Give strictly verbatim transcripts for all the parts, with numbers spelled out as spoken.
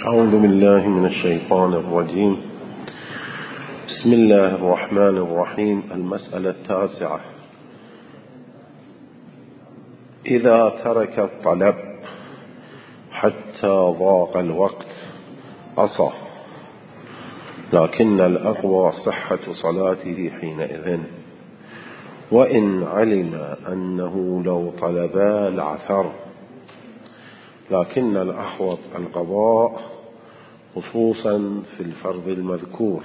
أعوذ بالله من الشيطان الرجيم. بسم الله الرحمن الرحيم. المسألة التاسعة: إذا ترك الطلب حتى ضاق الوقت عصى، لكن الأقوى صحة صلاته حينئذ، وإن علم أنه لو طلبا لعثر، لكن الأحوط القضاء خصوصا في الفرض المذكور.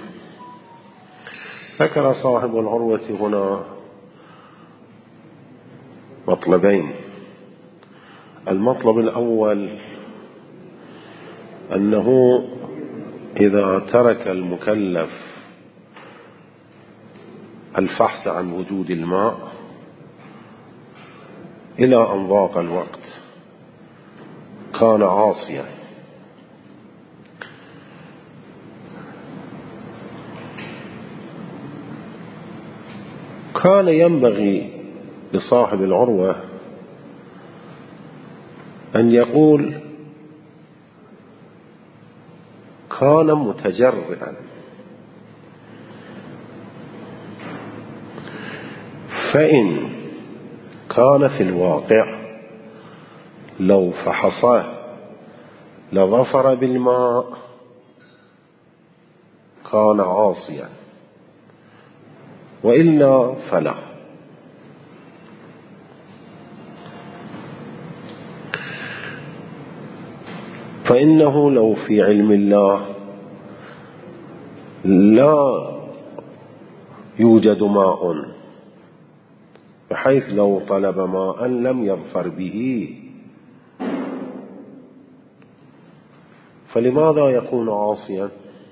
ذكر صاحب العروة هنا مطلبين. المطلب الأول أنه إذا ترك المكلف الفحص عن وجود الماء إلى أن ضاق الوقت كان عاصيا. كان ينبغي لصاحب العروة أن يقول كان متجرئا، فإن كان في الواقع لو فحصه لظفر بالماء كان عاصيا، وإلا فلا. فإنه لو في علم الله لا يوجد ماء، بحيث لو طلب ماء لم يظفر به، فلماذا يكون عاصيا؟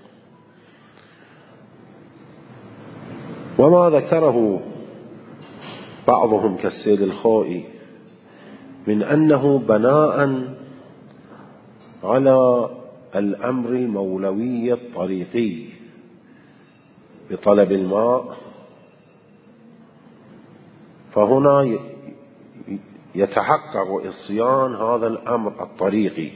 وما ذكره بعضهم كالسيد الخوئي من أنه بناء على الأمر المولوي الطريقي بطلب الماء، فهنا يتحقق إصيان هذا الأمر الطريقي.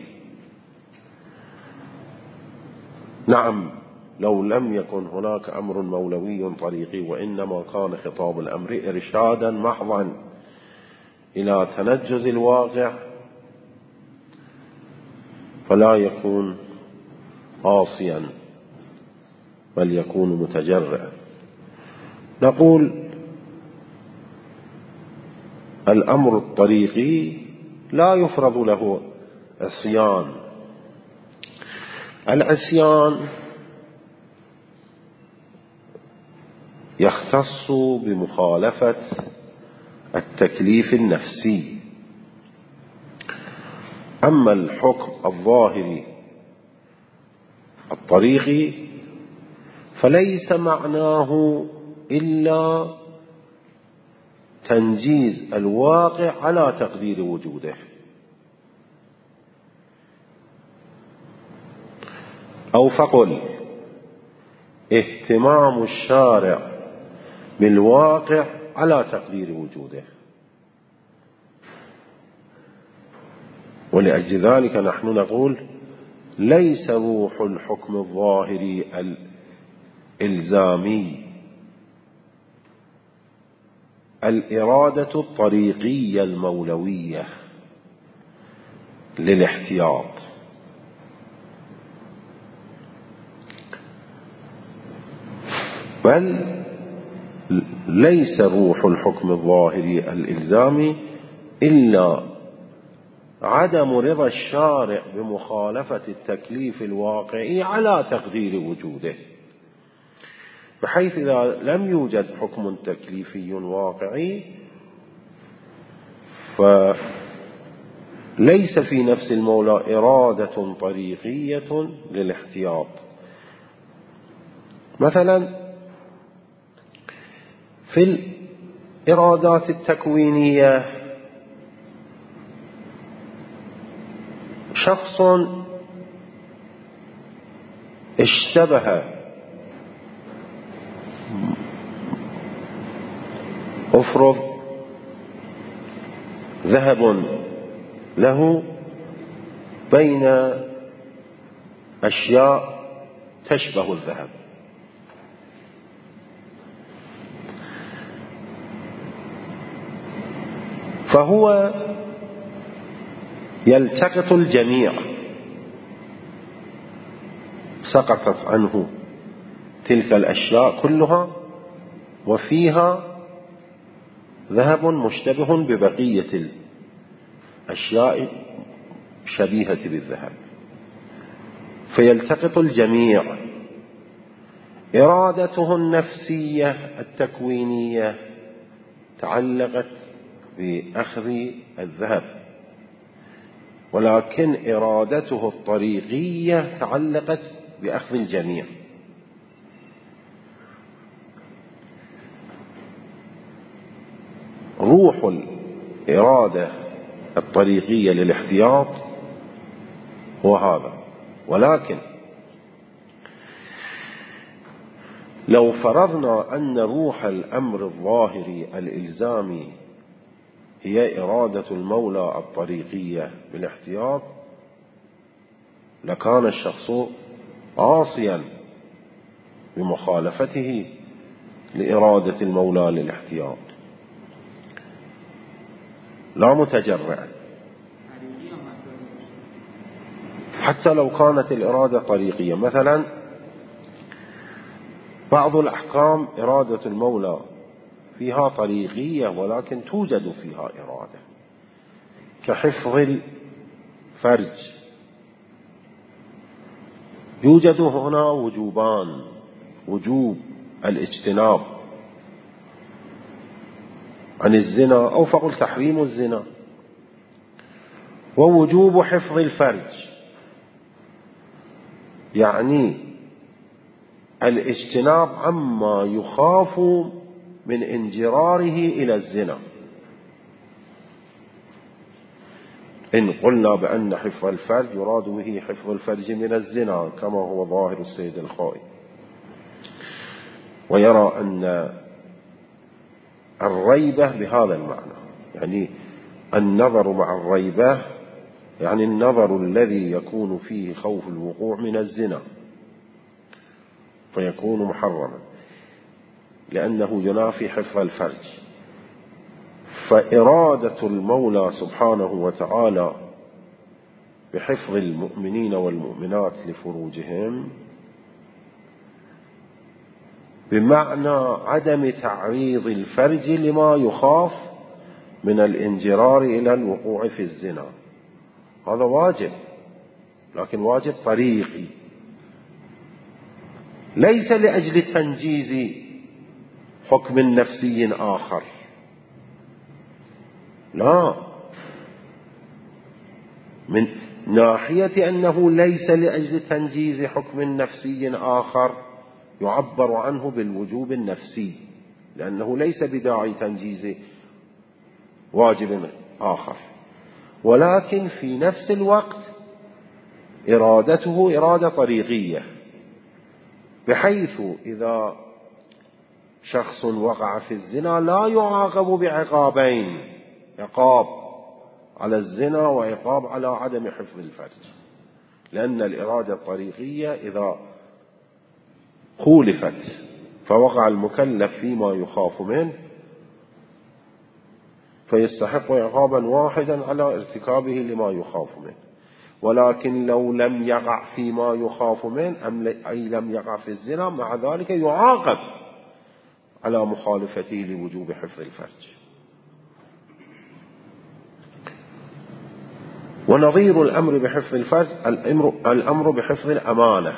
نعم، لو لم يكن هناك أمر مولوي طريقي وإنما كان خطاب الأمر إرشادا محضا إلى تنجز الواقع، فلا يكون عاصيا بل يكون متجرئا. نقول الأمر الطريقي لا يفرض له عصيان. العصيان يختص بمخالفة التكليف النفسي، أما الحكم الظاهري الطريقي فليس معناه إلا تنجيز الواقع على تقدير وجوده، أو فقل اهتمام الشارع بالواقع على تقدير وجوده. ولأجل ذلك نحن نقول ليس روح الحكم الظاهري الإلزامي الإرادة الطريقية المولوية للاحتياط، بل ليس روح الحكم الظاهري الإلزامي إلا عدم رضا الشارع بمخالفة التكليف الواقعي على تقدير وجوده، بحيث إذا لم يوجد حكم تكليفي واقعي فليس في نفس المولى إرادة طريقية للاحتياط. مثلا في الإرادات التكوينية شخص اشتبه افرض ذهب له بين أشياء تشبه الذهب. فهو يلتقط الجميع، سقطت عنه تلك الأشياء كلها وفيها ذهب مشتبه ببقية الأشياء شبيهة بالذهب، فيلتقط الجميع. إرادته النفسية التكوينية تعلقت بأخذ الذهب، ولكن إرادته الطريقية تعلقت بأخذ الجميع. روح الإرادة الطريقية للاحتياط هو هذا. ولكن لو فرضنا أن روح الأمر الظاهري الإلزامي هي إرادة المولى الطريقية بالاحتياط، لكان الشخص عاصيا بمخالفته لإرادة المولى للاحتياط، لا متجرعا. حتى لو كانت الإرادة طريقية، مثلا بعض الأحكام إرادة المولى فيها طريقية ولكن توجد فيها إرادة، كحفظ الفرج. يوجد هنا وجوبان: وجوب الاجتناب عن الزنا، أو فقل تحريم الزنا، ووجوب حفظ الفرج، يعني الاجتناب عما يخاف من انجراره إلى الزنا. إن قلنا بأن حفظ الفرج يراد به حفظ الفرج من الزنا كما هو ظاهر السيد الخوئي، ويرى أن الريبة بهذا المعنى، يعني النظر مع الريبة، يعني النظر الذي يكون فيه خوف الوقوع من الزنا فيكون محرما لأنه ينافي حفظ الفرج. فإرادة المولى سبحانه وتعالى بحفظ المؤمنين والمؤمنات لفروجهم بمعنى عدم تعريض الفرج لما يخاف من الانجرار إلى الوقوع في الزنا. هذا واجب، لكن واجب طريقي، ليس لأجل تنجيز حكم نفسي آخر، لا، من ناحية أنه ليس لأجل تنجيز حكم نفسي آخر يعبر عنه بالوجوب النفسي، لأنه ليس بداعي تنجيز واجب آخر، ولكن في نفس الوقت إرادته إرادة طريقية، بحيث إذا شخص وقع في الزنا لا يعاقب بعقابين: عقاب على الزنا وعقاب على عدم حفظ الفرج، لأن الإرادة الطريقية إذا خولفت فوقع المكلف فيما يخاف منه فيستحق عقابا واحدا على ارتكابه لما يخاف منه. ولكن لو لم يقع فيما يخاف منه، أي لم يقع في الزنا، مع ذلك يعاقب على مخالفته لوجوب حفظ الفرج. ونظير الأمر بحفظ الفرج الأمر, الأمر بحفظ الأمانة.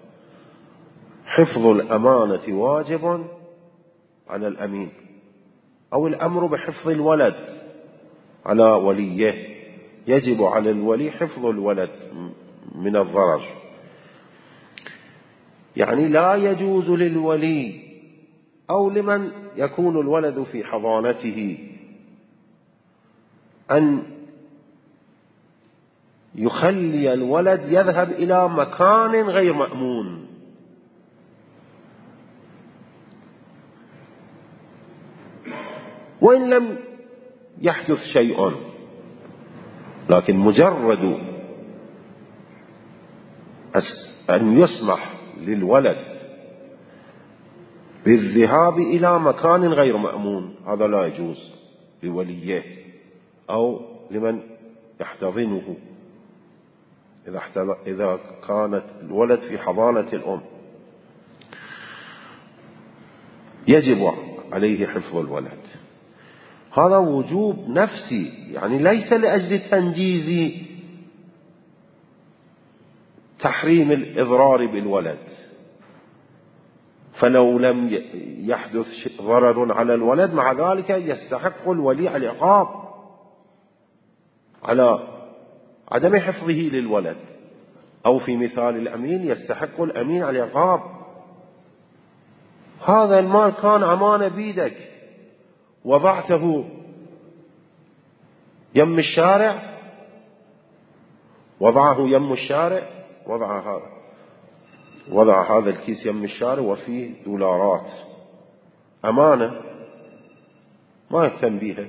حفظ الأمانة واجب على الأمين، أو الأمر بحفظ الولد على وليه، يجب على الولي حفظ الولد من الضرر. يعني لا يجوز للولي أو لمن يكون الولد في حضانته أن يخلي الولد يذهب إلى مكان غير مأمون، وإن لم يحدث شيء، لكن مجرد أن يسمح للولد بالذهاب إلى مكان غير مأمون، هذا لا يجوز لوليه أو لمن يحتضنه إذا كانت الولد في حضانة الأم، يجب عليه حفظ الولد. هذا وجوب نفسي، يعني ليس لأجل تنجيز تحريم الإضرار بالولد، فلو لم يحدث ضرر على الولد مع ذلك يستحق الولي العقاب على عدم حفظه للولد، أو في مثال الأمين يستحق الأمين العقاب. هذا المال كان أمانة بيدك، وضعته يم الشارع، وضعه يم الشارع، وضع هذا وضع هذا الكيس يم الشارع وفيه دولارات، أمانة ما يهتم بها،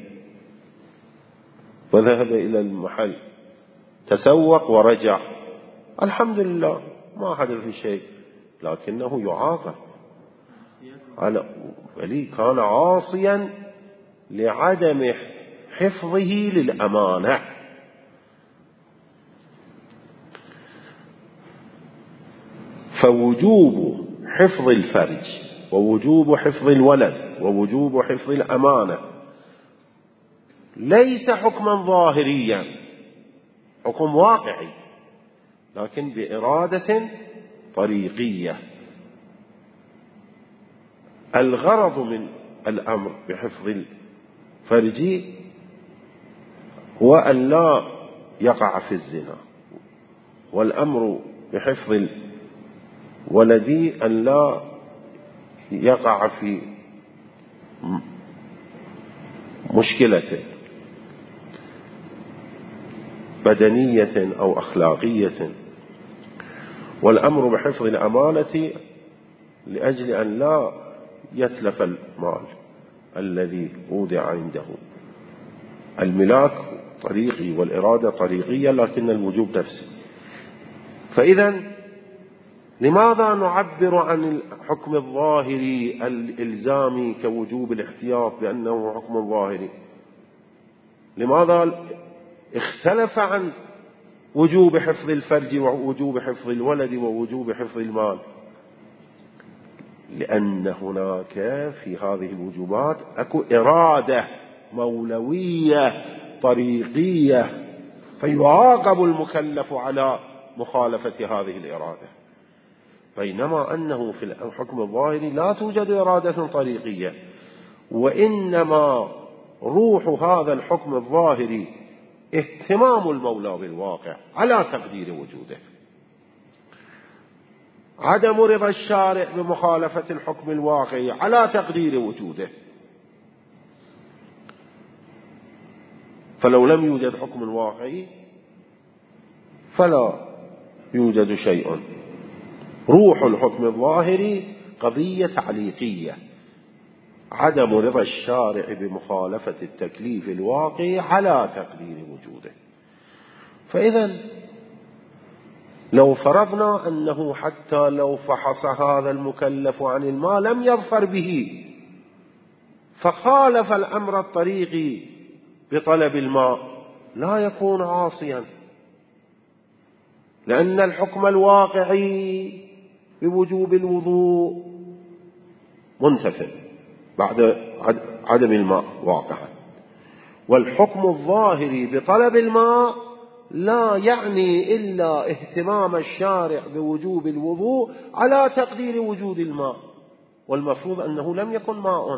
وذهب إلى المحل تسوق ورجع، الحمد لله ما حدث شيء، لكنه يعاقب على ولي كان عاصيا لعدم حفظه للأمانة. فوجوب حفظ الفرج ووجوب حفظ الولد ووجوب حفظ الأمانة ليس حكما ظاهريا، حكم واقعي، لكن بإرادة طريقية. الغرض من الأمر بحفظ الفرج هو أن لا يقع في الزنا، والأمر بحفظ الولد أن لا يقع في مشكلة بدنية أو أخلاقية، والأمر بحفظ الأمانة لأجل أن لا يتلف المال الذي أودع عنده. الملاك طريقي والإرادة طريقية، لكن الوجوب نفسي. فإذا لماذا نعبر عن الحكم الظاهري الإلزامي كوجوب الاحتياط بأنه حكم ظاهري؟ لماذا اختلف عن وجوب حفظ الفرج ووجوب حفظ الولد ووجوب حفظ المال؟ لأن هناك في هذه الوجوبات أكو إرادة مولوية طريقية، فيعاقب المكلف على مخالفة هذه الإرادة، بينما أنه في الحكم الظاهري لا توجد إرادة طريقية، وإنما روح هذا الحكم الظاهري اهتمام المولى بالواقع على تقدير وجوده، عدم رضا الشارع بمخالفة الحكم الواقعي على تقدير وجوده. فلو لم يوجد حكم واقعي فلا يوجد شيء. روح الحكم الظاهري قضية تعليقية، عدم رضا الشارع بمخالفة التكليف الواقعي على تقدير وجوده. فإذا لو فرضنا أنه حتى لو فحص هذا المكلف عن المال لم يظفر به، فخالف الأمر الطريقي بطلب الماء، لا يكون عاصيا، لأن الحكم الواقعي بوجوب الوضوء منتفع بعد عدم الماء واقعا، والحكم الظاهري بطلب الماء لا يعني إلا اهتمام الشارع بوجوب الوضوء على تقدير وجود الماء، والمفروض أنه لم يكن ماء.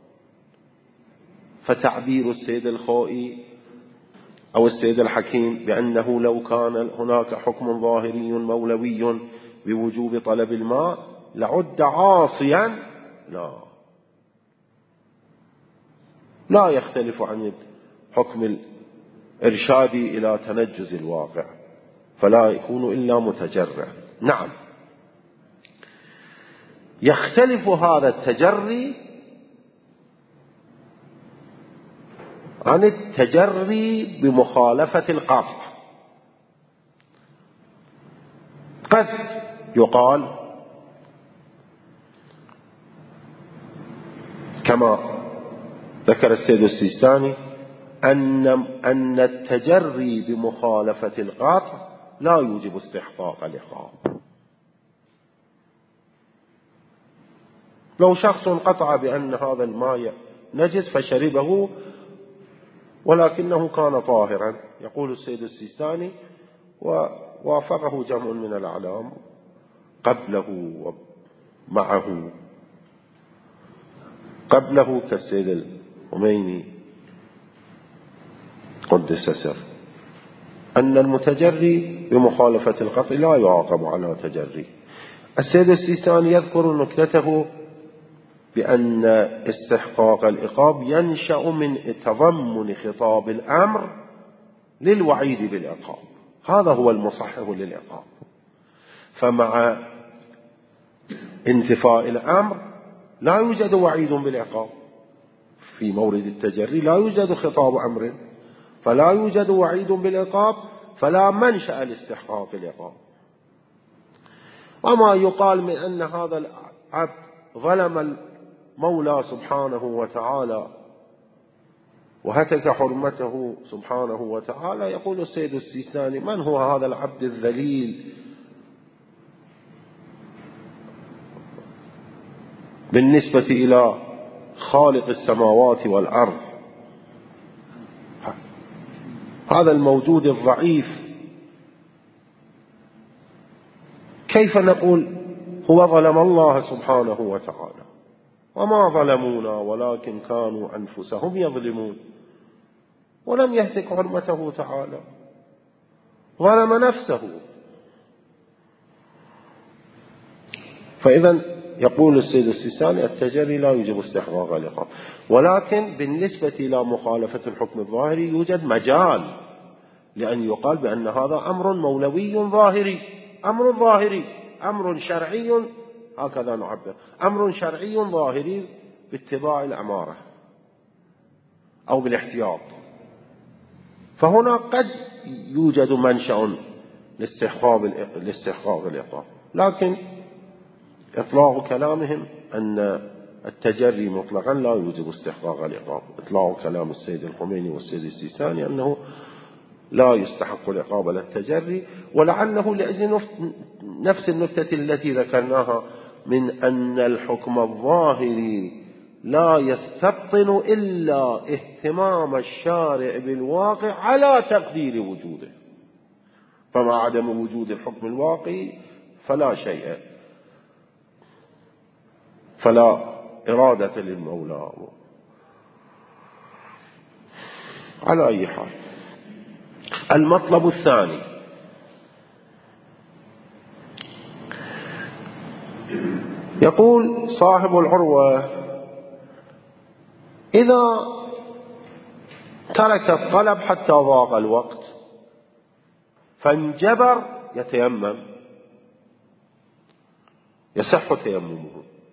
فتعبير السيد الخوئي أو السيد الحكيم بأنه لو كان هناك حكم ظاهري مولوي بوجوب طلب الماء لعد عاصيا، لا لا يختلف عن حكم الإرشادي إلى تنجز الواقع، فلا يكون إلا متجرع. نعم، يختلف هذا التجري عن التجري بمخالفة القطع. قد يقال كما ذكر السيد السيستاني أن أن التجري بمخالفة القطع لا يوجب استحقاق العقاب. لو شخص قطع بأن هذا الماء نجس فشربه ولكنه كان طاهرا، يقول السيد السيستاني ووافقه جمع من الأعلام قبله ومعه قبله كالسيد الخميني قدس سره، أن المتجري بمخالفة القطع لا يعاقب على تجري. السيد السيستاني يذكر نكتته بأن استحقاق العقاب ينشأ من تضمن خطاب الأمر للوعيد بالعقاب، هذا هو المصحح للعقاب. فمع انتفاء الأمر لا يوجد وعيد بالعقاب، في مورد التجري لا يوجد خطاب أمر فلا يوجد وعيد بالعقاب، فلا منشأ لاستحقاق العقاب. وما يقال من أن هذا العبد ظلم المولى سبحانه وتعالى وهتك حرمته سبحانه وتعالى، يقول السيد السيستاني: من هو هذا العبد الذليل بالنسبة إلى خالق السماوات والأرض، هذا الموجود الضعيف، كيف نقول هو ظلم الله سبحانه وتعالى؟ وما ظلمونا ولكن كانوا أنفسهم يظلمون، ولم يهتك حرمته تعالى، ظلم نفسه. فإذا يقول السيد السيستاني: التجري لا يوجب استحقاق العقاب، ولكن بالنسبة إلى مخالفة الحكم الظاهري يوجد مجال لأن يقال بأن هذا أمر مولوي ظاهري، أمر ظاهري، أمر شرعي، هكذا نعبر، أمر شرعي ظاهري باتباع الأمارة أو بالاحتياط. فهنا قد يوجد منشأ لاستحقاق العقاب، لكن إطلاق كلامهم أن التجري مطلقا لا يوجب استحقاق العقاب. إطلاق كلام السيد الخميني والسيد السيستاني أنه لا يستحق العقاب على التجري، ولعله لأجل نفس النكتة التي ذكرناها من أن الحكم الظاهري لا يستبطن إلا اهتمام الشارع بالواقع على تقدير وجوده، فمع عدم وجود الحكم الواقعي فلا شيء، فلا إرادة للمولى. على أي حال، المطلب الثاني: يقول صاحب العروة: إذا ترك الطلب حتى ضاق الوقت فانجبر يتيمم، يصح تيممه،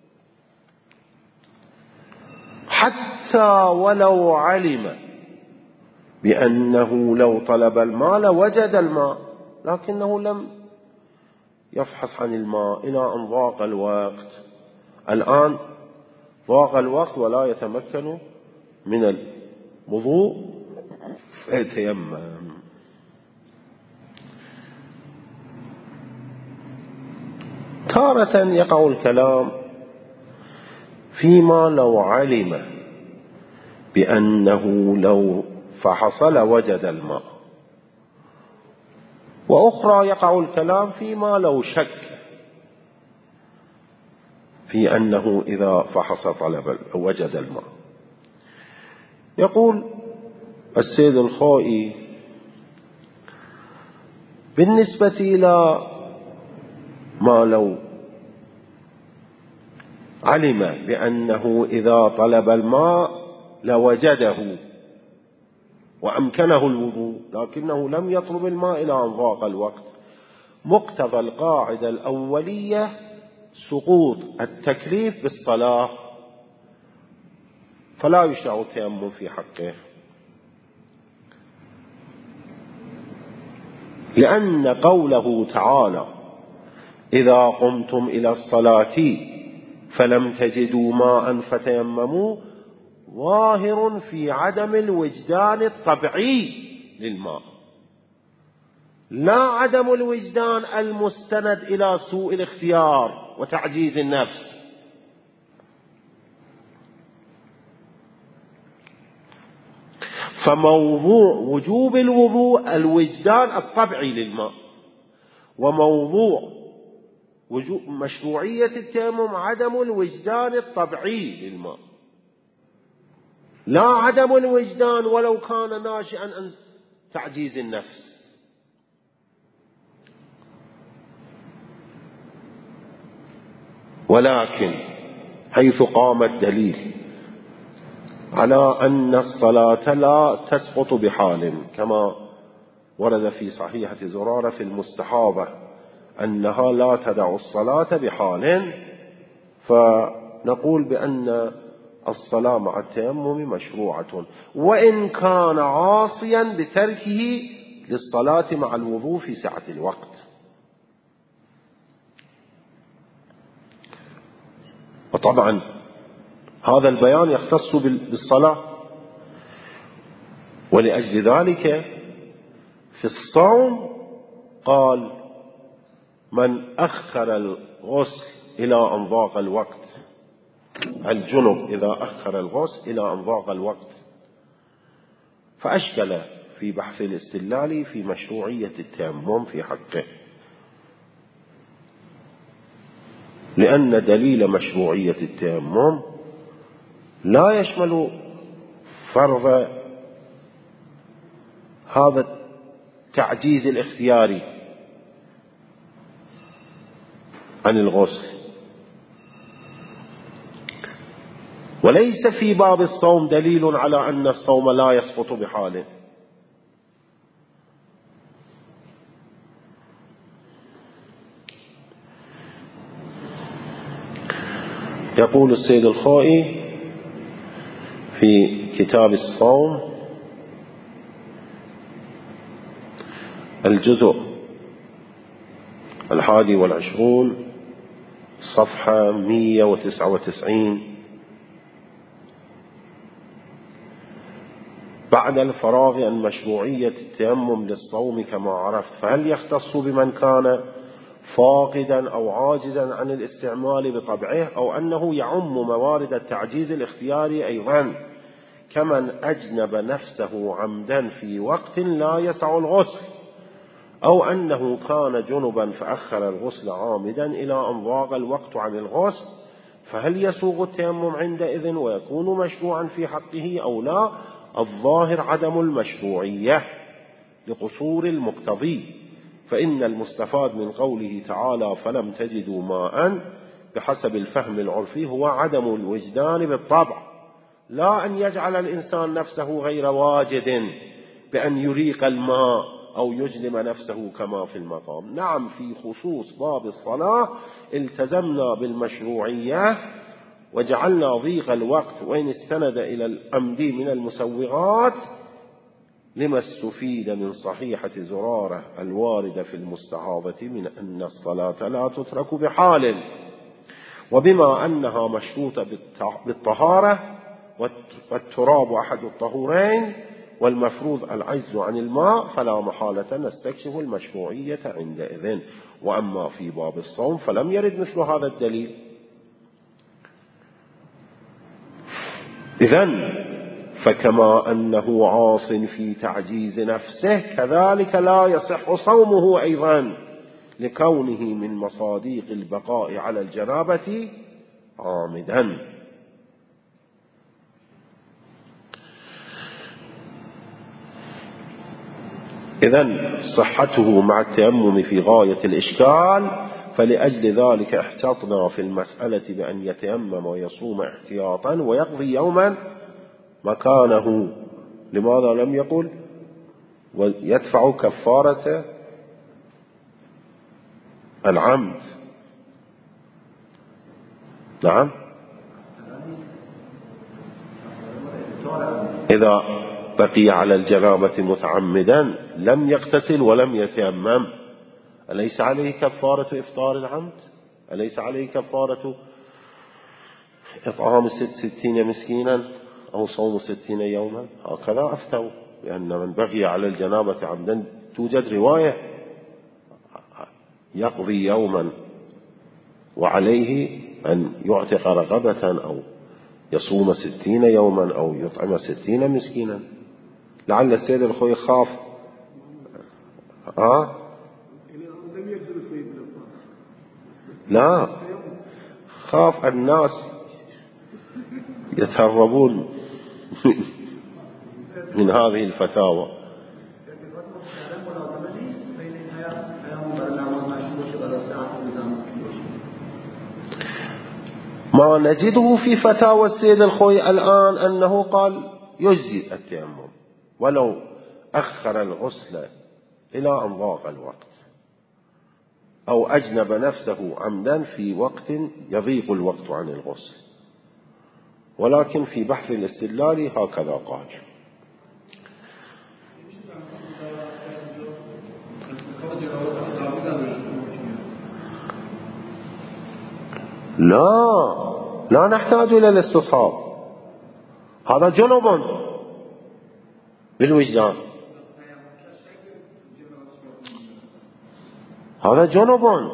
حتى ولو علم بأنه لو طلب الماء لوجد الماء، لكنه لم يفحص عن الماء إلى أن ضاق الوقت. الآن ضاق الوقت ولا يتمكن من الوضوء فيتيمم. تارة يقع الكلام فيما لو علم بأنه لو فحص لوجد الماء، وأخرى يقع الكلام فيما لو شك في أنه إذا فحص طلب وجد الماء. يقول السيد الخوئي: بالنسبة إلى ما لو علم بأنه إذا طلب الماء لوجده وأمكنه الوضوء لكنه لم يطلب الماء إلى أن ضاق الوقت، مقتضى القاعدة الأولية سقوط التكليف بالصلاة، فلا يشرع التيمم في حقه، لأن قوله تعالى: إذا قمتم إلى الصلاة فلم تجدوا ماء فتيمموا ظاهر في عدم الوجدان الطبيعي للماء، لا عدم الوجدان المستند إلى سوء الاختيار وتعجيز النفس. فموضوع وجوب الوضوء الوجدان الطبيعي للماء، وموضوع وجوب مشروعية التيمم عدم الوجدان الطبيعي للماء، لا عدم الوجدان ولو كان ناشئا عن تعجيز النفس. ولكن حيث قام الدليل على أن الصلاة لا تسقط بحال، كما ورد في صحيحة زرارة في المستحاضة أنها لا تدع الصلاة بحال، فنقول بأن الصلاة مع التيمم مشروعة، وإن كان عاصيا بتركه للصلاة مع الوضوء في سعة الوقت. وطبعا هذا البيان يختص بالصلاة، ولأجل ذلك في الصوم قال من أخر الغسل إلى أن ضاق الوقت، الجنب إذا أخر الغسل إلى أن ضاق الوقت، فأشكل في بحث الاستدلال في مشروعية التيمم في حقه، لأن دليل مشروعية التيمم لا يشمل فرض هذا التعجيز الاختياري عن الغسل، وليس في باب الصوم دليل على أن الصوم لا يسقط بحاله. يقول السيد الخوئي في كتاب الصوم الجزء الحادي والعشرون صفحة مئة وتسعة وتسعين: بعد الفراغ عن مشروعية التيمم للصوم كما عرفت، فهل يختص بمن كان فاقدا أو عاجزا عن الاستعمال بطبعه، أو أنه يعم موارد التعجيز الاختياري أيضا كمن أجنب نفسه عمدا في وقت لا يسع الغسل، أو أنه كان جنبا فأخر الغسل عامدا إلى أن ضاق الوقت عن الغسل، فهل يسوغ التيمم عندئذ ويكون مشروعا في حقه أو لا؟ الظاهر عدم المشروعية لقصور المقتضي، فإن المستفاد من قوله تعالى فلم تجدوا ماء بحسب الفهم العرفي هو عدم الوجدان بالطبع، لا أن يجعل الإنسان نفسه غير واجد بأن يريق الماء أو يجلم نفسه كما في المقام. نعم، في خصوص باب الصلاة التزمنا بالمشروعية وجعلنا ضيق الوقت وإن استند إلى الأمد من المسوغات لما استفيد من صحيحة زرارة الواردة في المستحاضة من أن الصلاة لا تترك بحال، وبما أنها مشروطة بالطهارة والتراب أحد الطهورين والمفروض العجز عن الماء، فلا محالة نستكشف المشروعية عندئذ. وأما في باب الصوم فلم يرد مثل هذا الدليل. إذن فكما أنه عاص في تعجيز نفسه كذلك لا يصح صومه أيضا لكونه من مصاديق البقاء على الجنابة عامدا. إذن صحته مع التيمم في غاية الإشكال، فلأجل ذلك احتطنا في المسألة بأن يتيمم ويصوم احتياطا ويقضي يوما مكانه. لماذا لم يقل ويدفع كفارة العمد؟ نعم، إذا بقي على الجنابة متعمدا لم يغتسل ولم يتيمم، أليس عليه كفارة إفطار العمد؟ أليس عليه كفارة إطعام ستين مسكينا أو صوم ستين يوما؟ هكذا أفتوا، لأن من بغي على الجنابة عمدا توجد رواية يقضي يوما وعليه أن يعتق رغبة أو يصوم ستين يوما أو يطعم ستين مسكينا. لعل السيد الخوي خاف آه؟ لا، خاف الناس يتهربون من هذه الفتاوى. ما نجده في فتاوى السيد الخوي الآن أنه قال يجزي التيمم ولو أخر الغسل إلى أن ضاق الوقت أو أجنب نفسه عمدا في وقت يضيق الوقت عن الغسل، ولكن في بحث الاستدلال هكذا قال. لا لا نحتاج إلى الاستصحاب، هذا جنب بالوجدان، هذا جنب.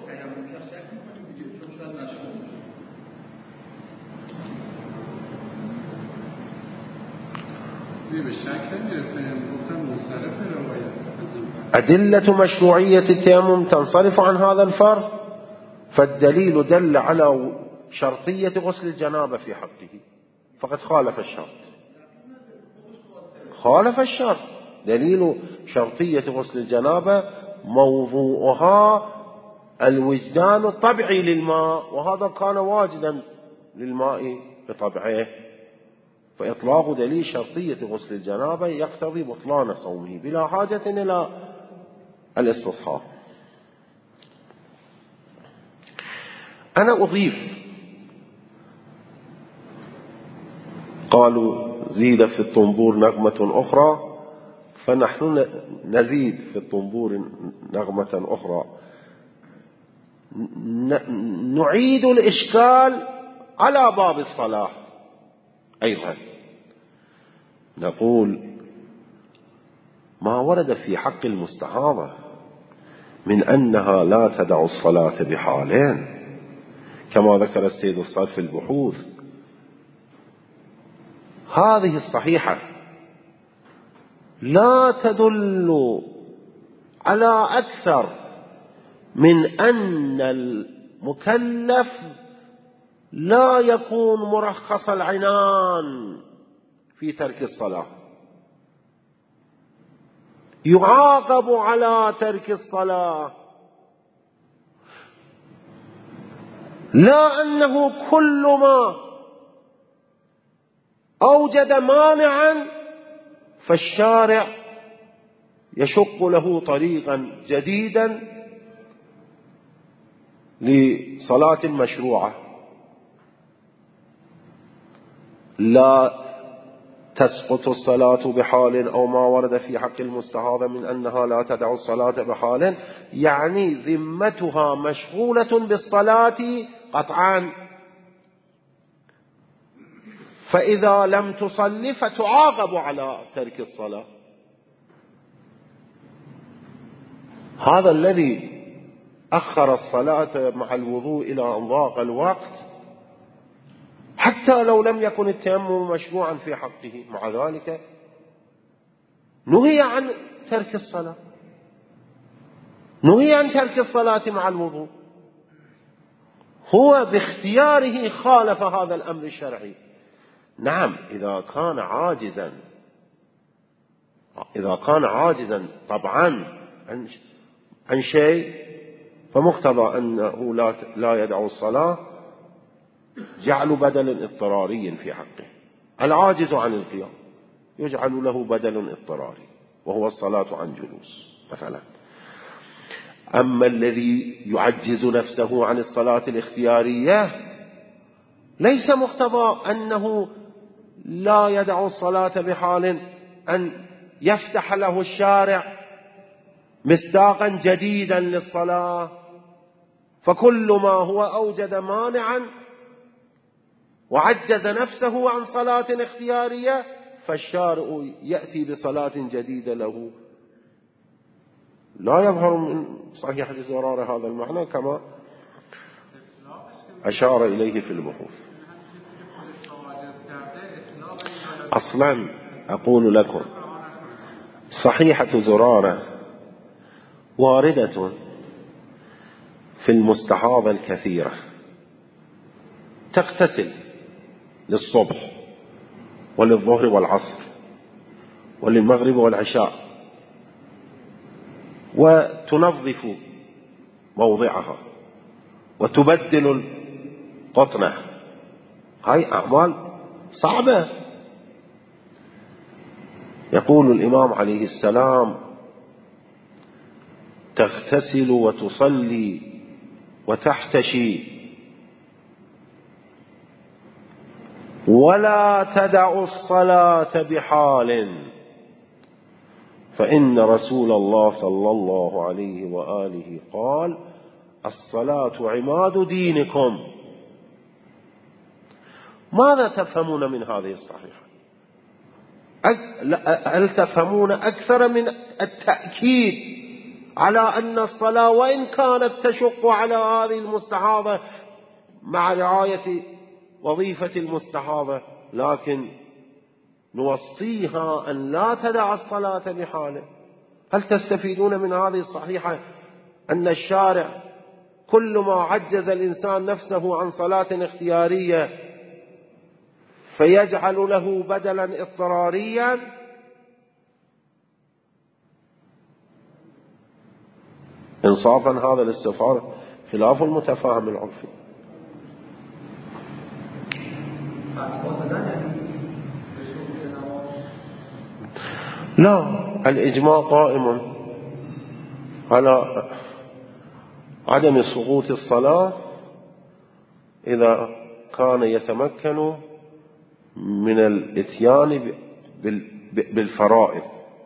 أدلة مشروعية التيمم تنصرف عن هذا الفرض، فالدليل دل على شرطية غسل الجنابة في حقه، فقد خالف الشرط، خالف الشرط. دليل شرطية غسل الجنابة موضوعها الوجدان الطبيعي للماء، وهذا كان واجدا للماء بطبعه، فإطلاق دليل شرطية غسل الجنابة يقتضي بطلان صومه بلا حاجة إلى الاستصحاب. أنا أضيف، قالوا زيد في الطنبور نغمة أخرى، فنحن نزيد في الطنبور نغمة أخرى، نعيد الإشكال على باب الصلاة أيضا. نقول ما ورد في حق المستحاضة من أنها لا تدع الصلاة بحالين كما ذكر السيد الصادق في البحوث، هذه الصحيحة لا تدل على أكثر من أن المكلف لا يكون مرخص العنان في ترك الصلاة، يعاقب على ترك الصلاة، لا أنه كل ما أوجد مانعا فالشارع يشق له طريقا جديدا لصلاة مشروعة. لا تسقط الصلاة بحال، أو ما ورد في حق المستحاضة من أنها لا تدع الصلاة بحال، يعني ذمتها مشغولة بالصلاة قطعا، فإذا لم تصلي فتعاقب على ترك الصلاة. هذا الذي أخر الصلاة مع الوضوء إلى أن ضاق الوقت حتى لو لم يكن التيمم مشروعا في حقه، مع ذلك نهي عن ترك الصلاة، نهي عن ترك الصلاة مع الوضوء، هو باختياره خالف هذا الأمر الشرعي. نعم، إذا كان عاجزا، إذا كان عاجزا طبعا عن عن شيء، فمقتضى أنه لا لا يدع الصلاة جعل بدل اضطراري في حقه. العاجز عن القيام يجعل له بدل اضطراري وهو الصلاة عن جلوس مثلا. أما الذي يعجز نفسه عن الصلاة الاختيارية ليس مقتضى أنه لا يدع الصلاة بحال أن يفتح له الشارع مصداقا جديدا للصلاة، فكل ما هو أوجد مانعا وعجز نفسه عن صلاة اختيارية فالشارع يأتي بصلاة جديدة له. لا يظهر من صحيح زرارة هذا المعنى كما أشار إليه في البحوث. أصلا أقول لكم صحيحة زرارة واردة في المستحاضة الكثيرة، تغتسل للصبح وللظهر والعصر وللمغرب والعشاء وتنظف موضعها وتبدل القطنة. هاي أعمال صعبة. يقول الإمام عليه السلام تغتسل وتصلي وتحتشي ولا تدع الصلاة بحال، فإن رسول الله صلى الله عليه وآله قال الصلاة عماد دينكم. ماذا تفهمون من هذه الصحيحة؟ هل تفهمون أكثر من التأكيد على أن الصلاة وإن كانت تشق على هذه المستحاضة مع رعاية وظيفة المستحاضة لكن نوصيها أن لا تدع الصلاة بحاله؟ هل تستفيدون من هذه الصحيحة أن الشارع كل ما عجز الإنسان نفسه عن صلاة اختيارية فيجعل له بدلا اضطراريا؟ إنصافا هذا الاستفسار خلاف المتفاهم العرفي. لا، الإجماع قائم على عدم سقوط الصلاة إذا كان يتمكن من الاتيان بالفرائض.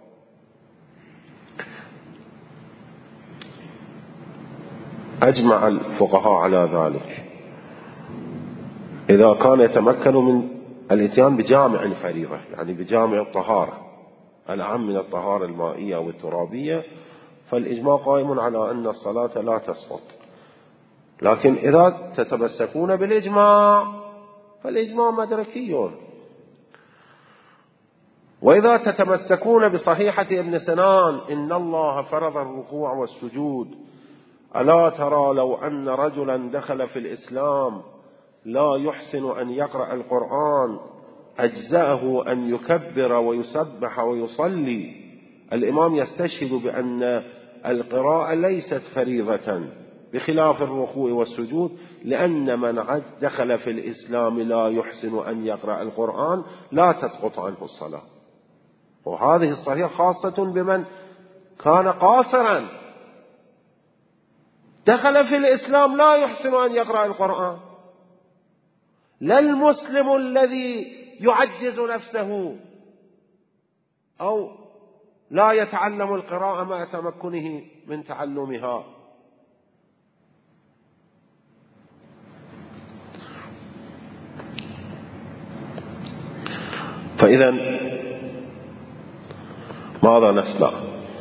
أجمع الفقهاء على ذلك إذا كان يتمكن من الاتيان بجامع الفريضة، يعني بجامع الطهارة الأعم من الطهارة المائية أو الترابية، فالإجماع قائم على أن الصلاة لا تسقط. لكن إذا تتمسكون بالإجماع فالإجماع مدركي. وإذا تتمسكون بصحيحة ابن سنان إن الله فرض الركوع والسجود، ألا ترى لو أن رجلا دخل في الإسلام لا يحسن أن يقرأ القرآن أجزأه أن يكبر ويسبح ويصلي. الإمام يستشهد بأن القراءة ليست فريضة بخلاف الركوع والسجود، لأن من دخل في الإسلام لا يحسن أن يقرأ القرآن لا تسقط عنه الصلاة. وهذه الصحيحة خاصة بمن كان قاصرا دخل في الإسلام لا يحسن أن يقرأ القرآن، لا المسلم الذي يعجز نفسه أو لا يتعلم القراءة مع تمكنه من تعلمها. فإذا ماذا نصنع؟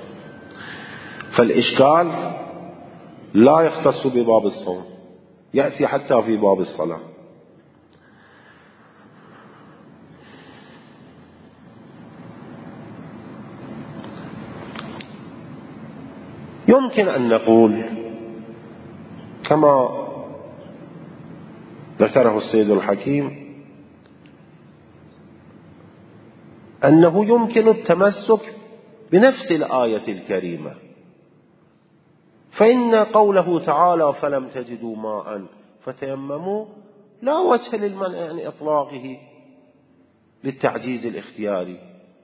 فالإشكال لا يختص بباب الصوم، يأتي حتى في باب الصلاة. يمكن أن نقول كما ذكره السيد الحكيم أنه يمكن التمسك بنفس الآية الكريمة، فإن قوله تعالى فلم تجدوا ماء فتيمموا لا وجه للمنع عن إطلاقه للتعجيز الاختياري.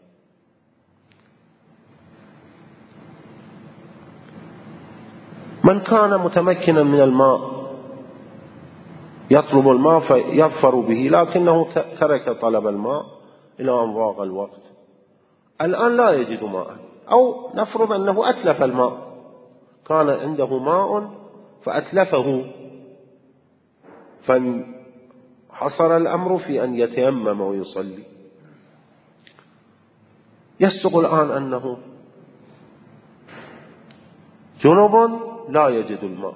من كان متمكنا من الماء يطلب الماء فيظفر به، لكنه ترك طلب الماء إلى أن ضاق الوقت، الآن لا يجد ماء، أو نفرض أنه أتلف الماء كان عنده ماء فأتلفه، فحصل الأمر في أن يتيمم ويصلي. يصدق الآن أنه جنب لا يجد الماء،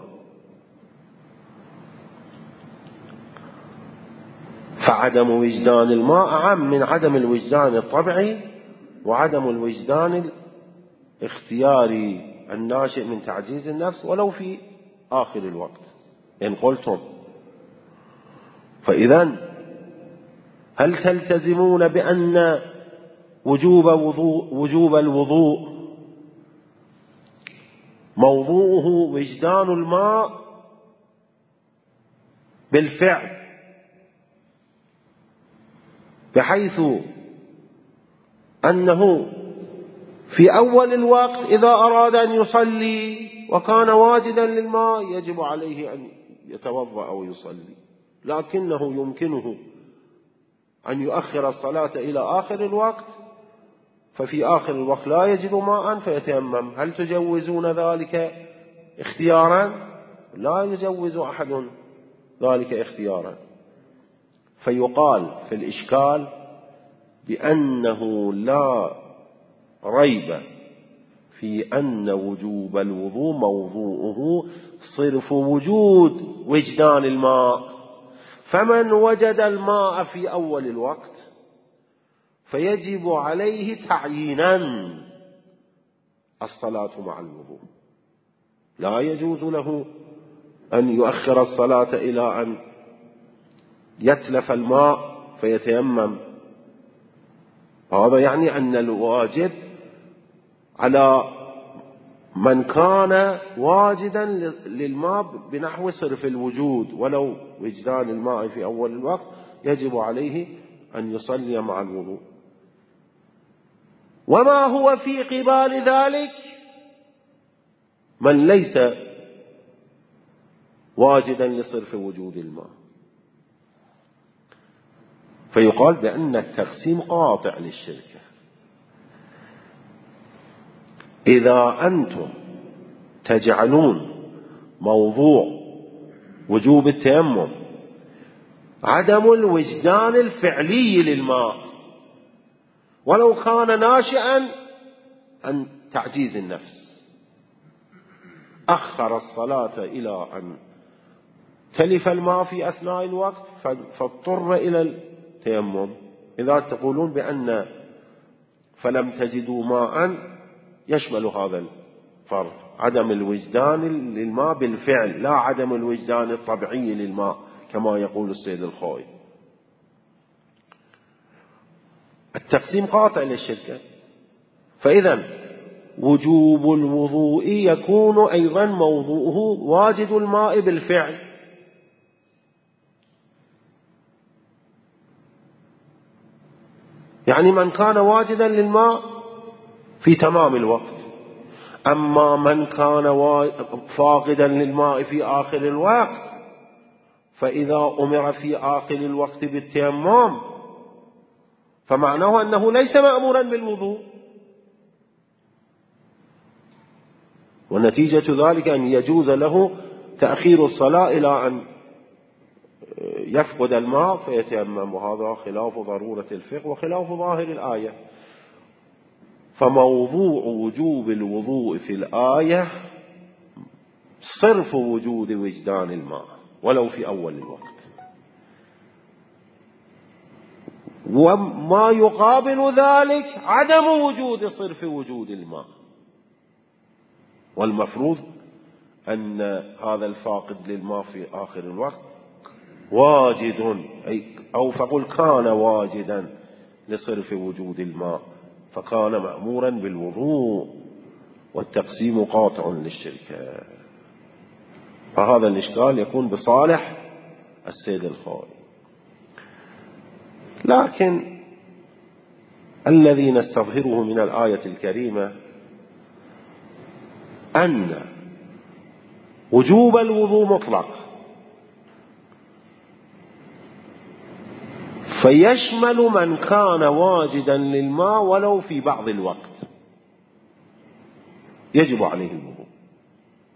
فعدم وجدان الماء أعم من عدم الوجدان الطبيعي وعدم الوجدان الاختياري الناشئ من تعجيز النفس ولو في آخر الوقت إن قلتم. فإذا هل تلتزمون بأن وجوب وضوء وجوب الوضوء موضوعه وجدان الماء بالفعل، بحيث أنه في أول الوقت إذا أراد أن يصلي وكان واجدا للماء يجب عليه أن يتوضأ أو يصلي، لكنه يمكنه أن يؤخر الصلاة إلى آخر الوقت، ففي آخر الوقت لا يجد ماء فيتيمم. هل تجوزون ذلك اختيارا؟ لا يجوز أحد ذلك اختيارا. فيقال في الإشكال بأنه لا ريب في أن وجوب الوضوء موضوعه صرف وجود وجدان الماء، فمن وجد الماء في أول الوقت فيجب عليه تعيينا الصلاة مع الوضوء، لا يجوز له أن يؤخر الصلاة إلى أن يتلف الماء فيتيمم. هذا يعني أن الواجب على من كان واجدا للماء بنحو صرف الوجود ولو وجدان الماء في أول الوقت يجب عليه أن يصلي مع الوضوء. وما هو في قبال ذلك من ليس واجدا لصرف وجود الماء. فيقال بأن التقسيم قاطع للشركة. إذا أنتم تجعلون موضوع وجوب التيمم عدم الوجدان الفعلي للماء ولو كان ناشئا عن تعجيز النفس، أخر الصلاة إلى أن تلف الماء في أثناء الوقت فاضطر إلى التيمم. إذا تقولون بأن فلم تجدوا ماء يشمل هذا الفرض عدم الوجدان للماء بالفعل، لا عدم الوجدان الطبيعي للماء كما يقول السيد الخوي. التقسيم قاطع للشركة. فإذا وجوب الوضوء يكون أيضا موضوعه واجد الماء بالفعل، يعني من كان واجدا للماء في تمام الوقت. أما من كان فاقدا للماء في آخر الوقت فإذا أمر في آخر الوقت بالتيمم فمعناه أنه ليس مأمورا بالوضوء، ونتيجة ذلك أن يجوز له تأخير الصلاة إلى أن يفقد الماء فيتيمم، وهذا خلاف ضرورة الفقه وخلاف ظاهر الآية. فموضوع وجوب الوضوء في الآية صرف وجود وجدان الماء ولو في أول الوقت، وما يقابل ذلك عدم وجود صرف وجود الماء. والمفروض أن هذا الفاقد للماء في آخر الوقت واجد، أو فقل كان واجدا لصرف وجود الماء فكان مأمورا بالوضوء، والتقسيم قاطع للشركة. فهذا الإشكال يكون بصالح السيد الخوي. لكن الذي نستظهره من الآية الكريمة أن وجوب الوضوء مطلق، فيشمل من كان واجدا للماء ولو في بعض الوقت يجب عليه الوضوء.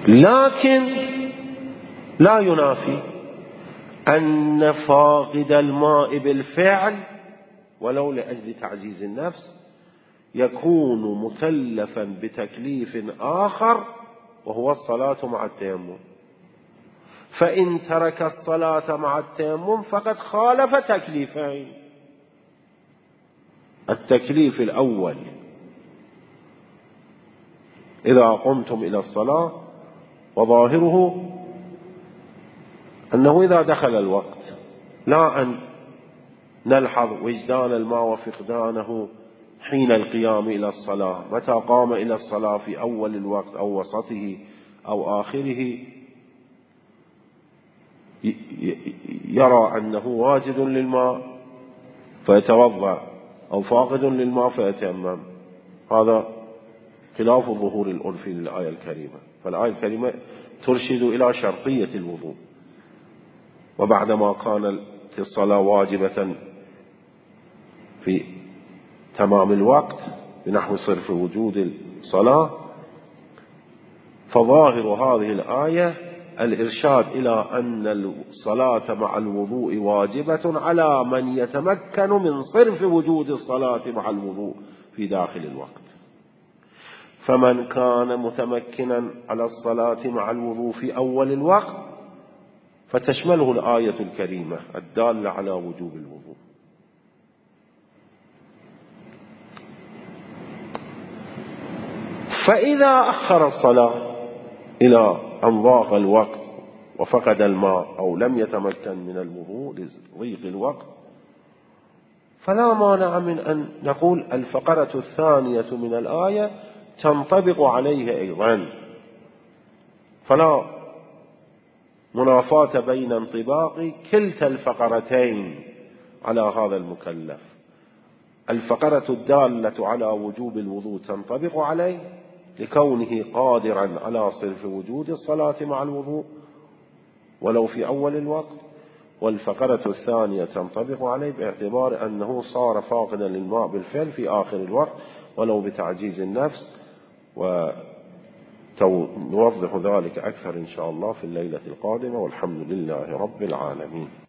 لكن لا ينافي أن فاقد الماء بالفعل ولو لأجل تعزيز النفس يكون مكلفا بتكليف آخر وهو الصلاة مع التيمم، فإن ترك الصلاة مع التيمم فقد خالف تكليفين. التكليف الأول: إذا قمتم إلى الصلاة، وظاهره أنه إذا دخل الوقت، لا أن نلحظ وجدان الماء وفقدانه حين القيام إلى الصلاة، متى قام إلى الصلاة في أول الوقت أو وسطه أو آخره يرى أنه واجد للماء فيتوضأ أو فاقد للماء فيتيمم. هذا خلاف ظهور الألف للآية الكريمة، فالآية الكريمة ترشد إلى شرطية الوضوء، وبعدما كانت الصلاة واجبة في تمام الوقت بنحو صرف وجود الصلاة، فظاهر هذه الآية الإرشاد إلى أن الصلاة مع الوضوء واجبة على من يتمكن من صرف وجود الصلاة مع الوضوء في داخل الوقت. فمن كان متمكنا على الصلاة مع الوضوء في أول الوقت فتشمله الآية الكريمة الدالة على وجوب الوضوء. فإذا أخر الصلاة إلى أن ضاق الوقت وفقد الماء أو لم يتمكن من الوضوء لضيق الوقت، فلا مانع من أن نقول الفقرة الثانية من الآية تنطبق عليه أيضا، فلا منافاة بين انطباق كلتا الفقرتين على هذا المكلف. الفقرة الدالة على وجوب الوضوء تنطبق عليه لكونه قادرا على صرف وجود الصلاة مع الوضوء ولو في أول الوقت، والفقرة الثانية تنطبق عليه باعتبار أنه صار فاقدا للماء بالفعل في آخر الوقت ولو بتعجيز النفس، ونوضح ذلك أكثر إن شاء الله في الليلة القادمة، والحمد لله رب العالمين.